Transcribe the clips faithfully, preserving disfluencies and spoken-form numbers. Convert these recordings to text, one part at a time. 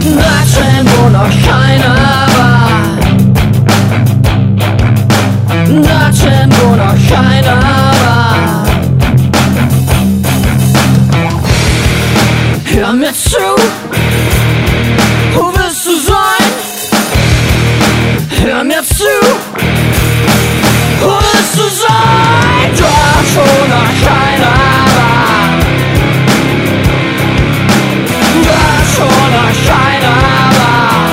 Dorthin, wo noch keiner war. Dorthin, wo noch keiner war. Hör mir zu, wo willst du sein? Hör mir zu, wo willst du sein? Dort, wo noch keiner war. Dort, wo noch keiner war.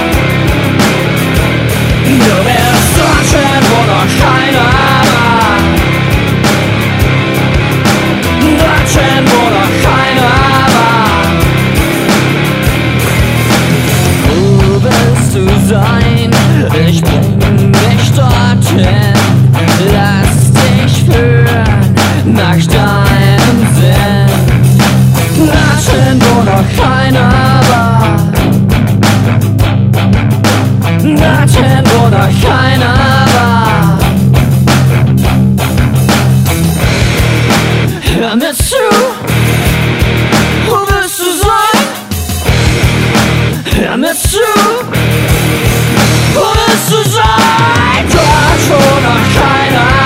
Du wirst dorthin, wo noch keiner war. Dorthin, wo noch keiner war. Wo willst du sein? Ich bring dich dorthin. Lass dich führen nach deinem Sinn. Dorthin, wo noch keiner war. Dorthin, wo noch keiner war. Hör mir zu, wo willst du sein? Hör mir zu, wo willst du sein? Dort, wo noch keiner